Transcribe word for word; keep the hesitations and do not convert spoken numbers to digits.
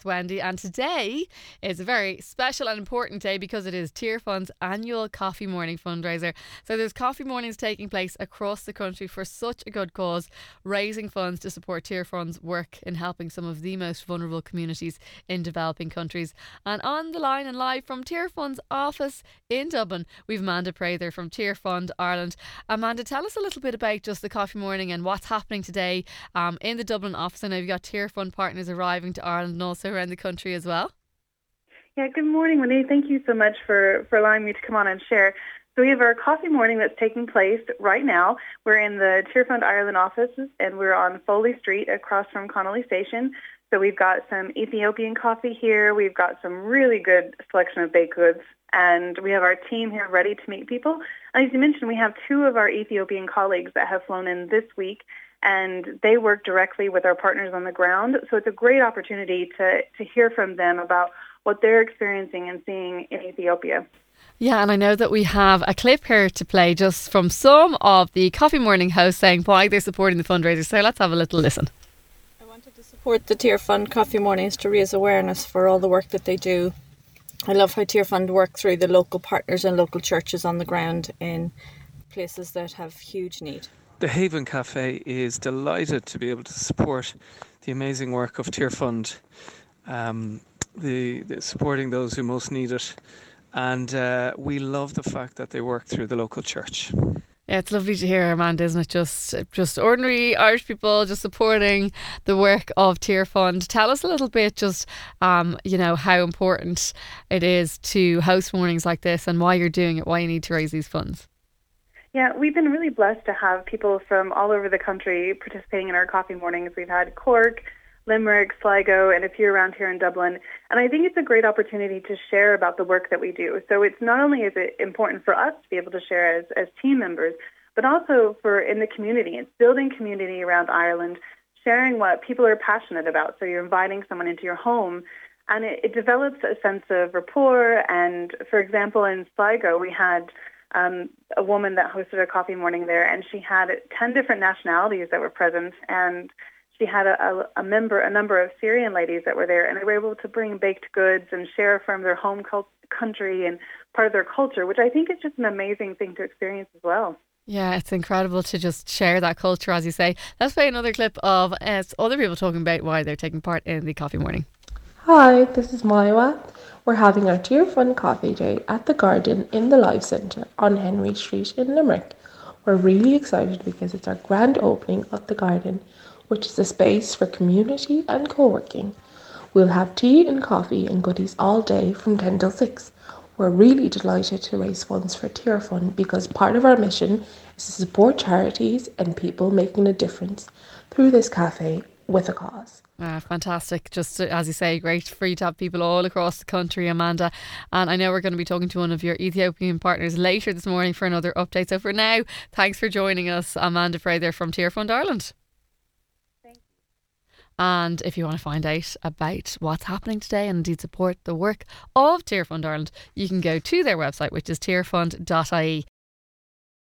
Wendy, and today is a very special and important day because it is Tearfund's annual coffee morning fundraiser. So there's coffee mornings taking place across the country for such a good cause, raising funds to support Tearfund's work in helping some of the most vulnerable communities in developing countries. And on the line and live from Tearfund's office in Dublin, we've Amanda Prather from Tearfund Ireland. Amanda, tell us a little bit about just the coffee morning and what's happening today um, in the Dublin office. I know you've got Tearfund partners arriving to Ireland and also around the country as well. Yeah, good morning, Wendy. Thank you so much for, for allowing me to come on and share. So we have our coffee morning that's taking place right now. We're in the Tearfund Ireland offices, and we're on Foley Street across from Connolly Station. So we've got some Ethiopian coffee here. We've got some really good selection of baked goods, and we have our team here ready to meet people. And as you mentioned, we have two of our Ethiopian colleagues that have flown in this week, and they work directly with our partners on the ground. So it's a great opportunity to, to hear from them about what they're experiencing and seeing in Ethiopia. Yeah, and I know that we have a clip here to play just from some of the coffee morning hosts saying why they're supporting the fundraiser. So let's have a little listen. I wanted to support the Tearfund Coffee Mornings to raise awareness for all the work that they do. I love how Tearfund work through the local partners and local churches on the ground in places that have huge need. The Haven Cafe is delighted to be able to support the amazing work of Tearfund, um, the, the supporting those who most need it, and uh, we love the fact that they work through the local church. Yeah, it's lovely to hear, Amanda, isn't it? Just just ordinary Irish people just supporting the work of Tearfund. Tell us a little bit just, um, you know, how important it is to host mornings like this and why you're doing it, why you need to raise these funds. Yeah, we've been really blessed to have people from all over the country participating in our coffee mornings. We've had Cork, Limerick, Sligo, and a few around here in Dublin. And I think it's a great opportunity to share about the work that we do. So it's not only is it important for us to be able to share as, as team members, but also for in the community. It's building community around Ireland, sharing what people are passionate about. So you're inviting someone into your home, and it, it develops a sense of rapport. And for example, in Sligo, we had Um, a woman that hosted a coffee morning there, and she had ten different nationalities that were present, and she had a, a, a member, a number of Syrian ladies that were there, and they were able to bring baked goods and share from their home cult- country and part of their culture, which I think is just an amazing thing to experience as well. Yeah, it's incredible to just share that culture, as you say. Let's play another clip of uh, other people talking about why they're taking part in the coffee morning. Hi, this is Maiwa. We're having our Tearfund Coffee Day at the Garden in the Live Centre on Henry Street in Limerick. We're really excited because it's our grand opening of the Garden, which is a space for community and co-working. We'll have tea and coffee and goodies all day from ten till six. We're really delighted to raise funds for Tearfund because part of our mission is to support charities and people making a difference through this cafe with a cause. Ah, fantastic. Just uh, as you say, great for you to have people all across the country, Amanda. And I know we're going to be talking to one of your Ethiopian partners later this morning for another update. So for now, thanks for joining us, Amanda Prather from Tearfund Ireland. Thank you. And if you want to find out about what's happening today and indeed support the work of Tearfund Ireland, you can go to their website, which is tearfund dot I E.